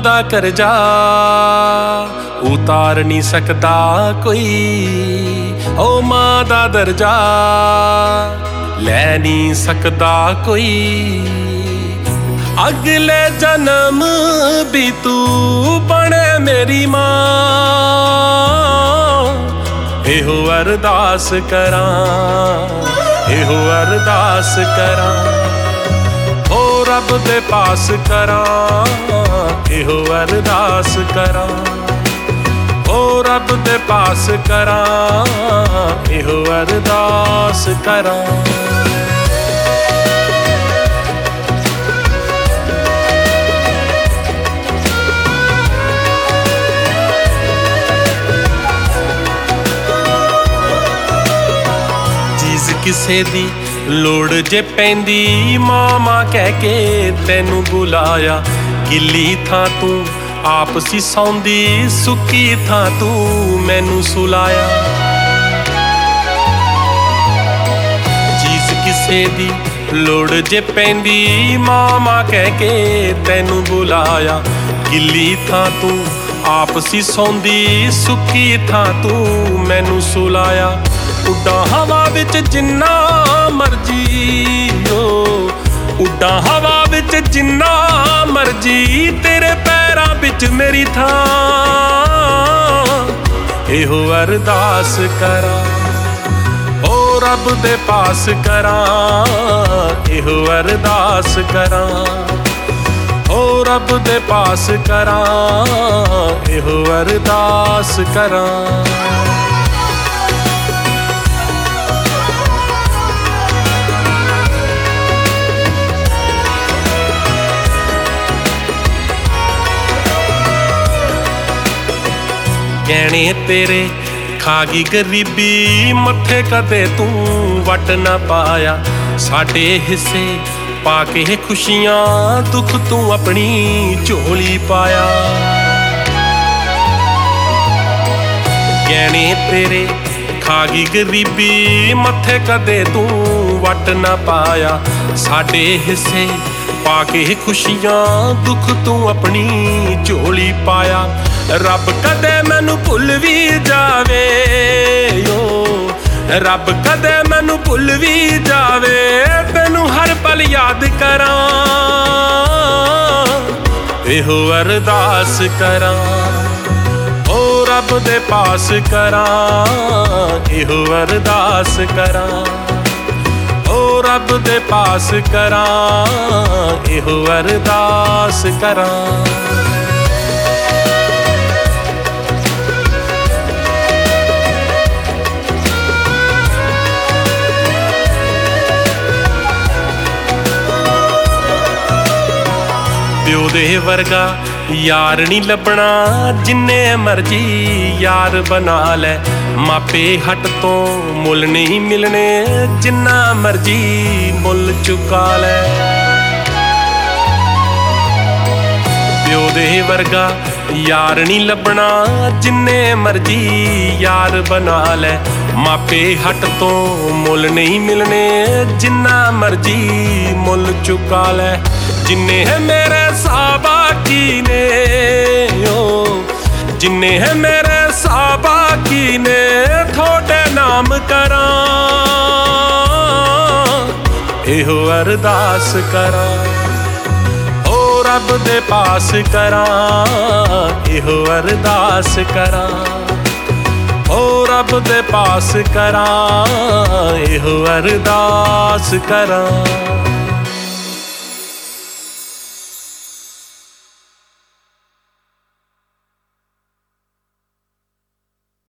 दा करजा उतार नहीं सकदा कोई, ओ मां दा दर्जा लै नहीं सकदा कोई। अगले जन्म भी तू बने मेरी मां, एहो अरदास करां, एहो अरदास करां। ओ रब दे पास करां, एहो अरदास करां। ओ रब दे पास करां, एहो अरदास करां। चीज़ किसे दी लोड़ जे पैंदी, मामा कह के तैनू बुलाया। गिली थां तू आप सी सौंदी, सुक्की थां तू मैनू सुलाया। चीज़ किसे दी लोड़ जे पैंदी, मामा कह के तैनू बुलाया। गिली थां तू आप सी सौंदी, सुक्की थां तू मैनू सुलाया। उड्डां हवा विच जिन्ना मर्जी, ओ उड्डां हवा विच जिन्ना मर्जी, तेरे पैरां विच मेरी थां। एहो अरदास करां, ओ रब दे पास करां, एहो अरदास करां। ओ रब दे पास करां, एहो अरदास करां। गहने तेरे खा गई गरीबी, मत्थे कदे तू वट ना पाया। साडे हिस्से पाके खुशियां, दुख तू अपनी झोली पाया। गहने तेरे खा गई गरीबी, मत्थे कदे तू वट ना पाया। साडे हिस्से पाके खुशियां, दुख तू अपनी झोली पाया। रब कदे मैनू भुल भी जावे, ओ रब कदे मैनू भुल भी जावे, तैनू हर पल याद करां। एहो अरदास करां, ओ रब दे पास करां, एहो अरदास करां। ओ रब दे पास करां, एहो अरदास करां। प्यो दे वर्गा यार नी लभना, जिन्ने मर्जी यार बना लै। मापे हट तो मुल नहीं मिलने, जिन्ना मर्जी मुल चुका लै। प्यो दे वर्गा यार नी लभना, जिन्ने मर्जी यार बना लै। मापे हट तो मुल नहीं मिलने, जिन्ना मर्जी मुल चुका लै। जिन्ने है मेरे साहबा की ने, ओ जिन्ने है मेरे साहबा की ने, थोड़े नाम करां। एहो अरदास करां, ओ रब दे पास करां, एहो अरदास करां। ओ रब दे पास करां, एहो अरदास करां।